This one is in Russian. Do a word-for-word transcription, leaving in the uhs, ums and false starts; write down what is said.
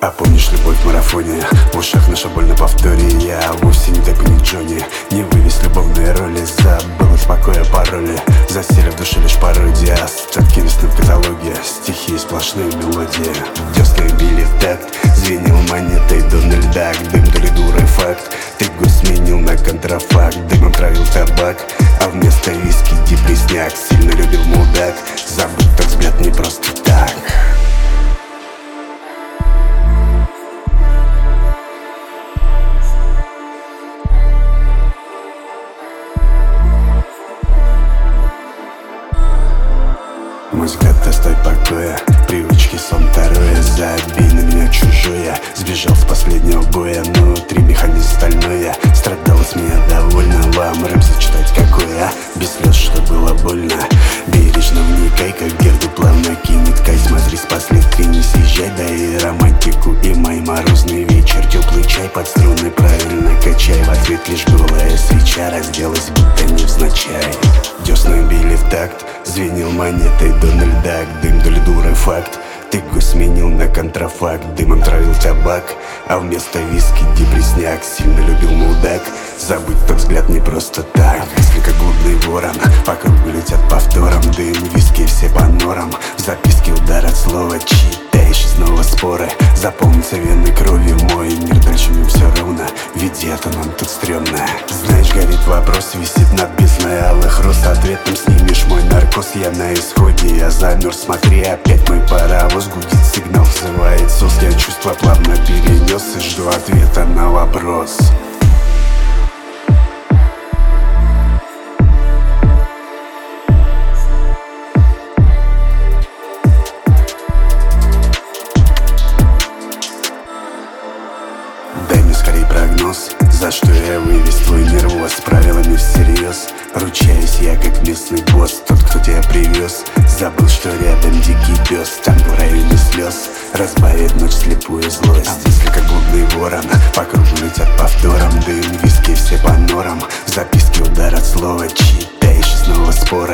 А помнишь любовь в марафоне? В ушах наша боль на повторе. Я вовсе не Депп и не Джонни. Не вывез любовные роли, забыл от покоя пароли. Засели в душе лишь пародия, остатки весны в каталоге. Стихи, сплошные мелодии. Десны били в такт, звенел монетой Дональд Дак. Дым то ли дурой факт. Ты год сменил на контрафакт. Дымом травил табак, а вместо виски депресняк. Сильно любил мудак, забыть тот взгляд не просто так. Музыка, достой покоя, привычки, сон второе. Забей на меня чужое, сбежал с последнего боя. Внутри механизм стальное, страдала с меня довольно. Вам рэп зачитать какое, без слез, что было больно. Бережно вникай, как Герду плавно кинет кай. Смотри, с последствий не съезжай, да и романтику. И май, морозный вечер, теплый чай под струны правильно качай. В ответ лишь голая свеча разделась, будто невзначай. Десны били в такт, звенел монетой Дональд Дак. Дым то ли дурой факт. Ты гость сменил на контрафакт. Дымом травил табак, а вместо виски депресняк. Сильно любил мудак, забыть тот взгляд не просто так. Если как блудный ворон, по кругу летят повтором. Дым, виски, все по норам. В записке удар от слова, читаешь и снова споры. Заполнится вены кровью мой мир, дальше мне все равно, ведь это нам тут стрёмно. Знаешь, горит вопрос, висит над бездной алых роз. Ответом снимешь мой наркоз, я на исходе, я замерз. Смотри, опять мой паровоз гудит, сигнал взывает сос. Я чувства плавно перенес и жду ответа на вопрос. Дай мне скорей прогноз, за что я вывез твой нервоз. С правилами всерьез, ручаюсь я как местный босс. Тот, кто тебя привез, забыл, что рядом дикий пес. Там в районе слез разбавит ночь слепую злость. А мысли как блудный ворон, по кругу летят повтором. Дым, виски, все по норам. В записке удар от слова, читаешь и снова споры.